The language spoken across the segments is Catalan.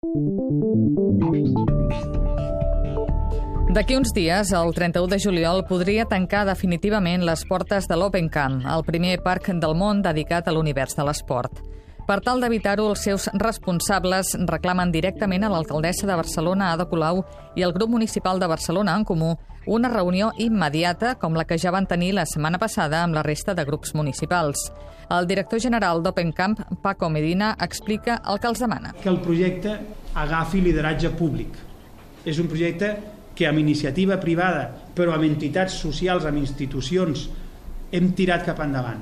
D'aquí uns dies, el 31 de juliol, podria tancar definitivament les portes de l'Open Camp, el primer parc del món dedicat a l'univers de l'esport. Per tal d'evitar-ho, els seus responsables reclamen directament a l'alcaldessa de Barcelona, Ada Colau, i al grup municipal de Barcelona en Comú una reunió immediata com la que ja van tenir la setmana passada amb la resta de grups municipals. El director general d'Open Camp, Paco Medina, explica el que els demana. Que el projecte agafi lideratge públic. És un projecte que amb iniciativa privada, però amb entitats socials, amb institucions, hem tirat cap endavant.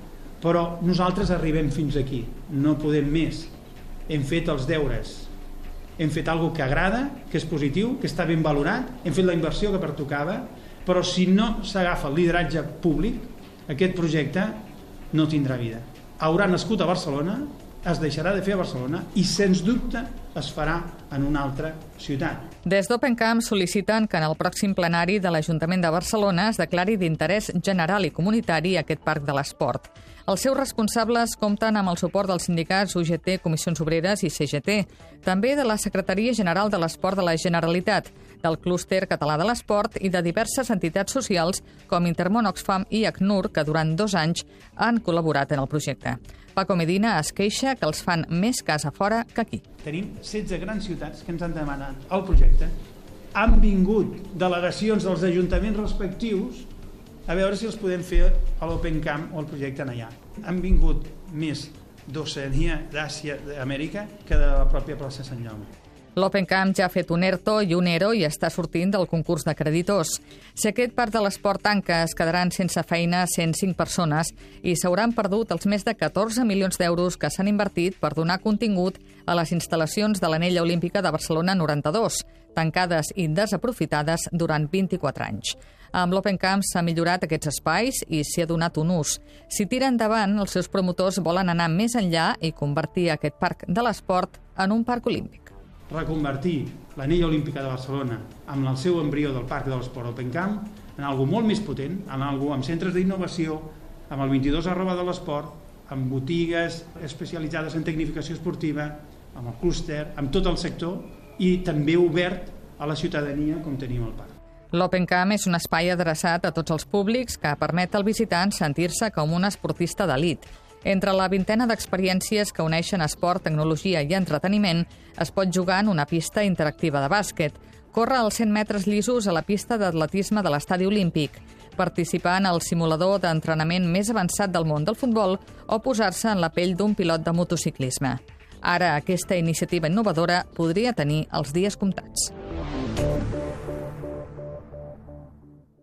Però nosaltres arribem fins aquí, no podem més. Hem fet els deures, hem fet alguna que agrada, que és positiu, que està ben valorat, hem fet la inversió que pertocava, però si no s'agafa el lideratge públic, aquest projecte no tindrà vida. Haurà nascut a Barcelona, es deixarà de fer a Barcelona i, sens dubte, es farà en una altra ciutat. Des d'Open Camp sol·liciten que en el pròxim plenari de l'Ajuntament de Barcelona es declari d'interès general i comunitari aquest parc de l'esport. Els seus responsables compten amb el suport dels sindicats UGT, Comissions Obreres i CGT, també de la Secretaria General de l'Esport de la Generalitat, del Clúster Català de l'Esport i de diverses entitats socials com Intermón Oxfam i ACNUR, que durant 2 anys han col·laborat en el projecte. Paco Medina es queixa que els fan més cas a fora que aquí. Tenim 16 grans ciutats que ens han demanat el projecte. Han vingut delegacions dels ajuntaments respectius a veure si els podem fer a l'Open Camp o el projecte allà. Han vingut més d'Oceania, d'Àsia, d'Amèrica, que de la pròpia plaça Sant Jaume. L'Open Camp ja ha fet un ERTO i un ERO i està sortint del concurs de creditors. Si aquest parc de l'esport tanca, es quedaran sense feina 105 persones i s'hauran perdut els més de 14 milions d'euros que s'han invertit per donar contingut a les instal·lacions de l'Anella Olímpica de Barcelona 92, tancades i desaprofitades durant 24 anys. Amb l'Open Camp s'ha millorat aquests espais i s'hi ha donat un ús. Si tira endavant, els seus promotors volen anar més enllà i convertir aquest parc de l'esport en un parc olímpic. Reconvertir l'Anella Olímpica de Barcelona amb el seu embrió del Parc de l'Esport Open Camp en algo molt més potent, en algo amb centres d'innovació, amb el 22 @ de l'esport, amb botigues especialitzades en tecnificació esportiva, amb el clúster, amb tot el sector i també obert a la ciutadania com tenim el parc. L'Open Camp és un espai adreçat a tots els públics que permet al visitant sentir-se com un esportista d'elit. Entre la vintena d'experiències que uneixen esport, tecnologia i entreteniment, es pot jugar en una pista interactiva de bàsquet, córrer als 100 metres llisos a la pista d'atletisme de l'Estadi Olímpic, participar en el simulador d'entrenament més avançat del món del futbol o posar-se en la pell d'un pilot de motociclisme. Ara, aquesta iniciativa innovadora podria tenir els dies comptats.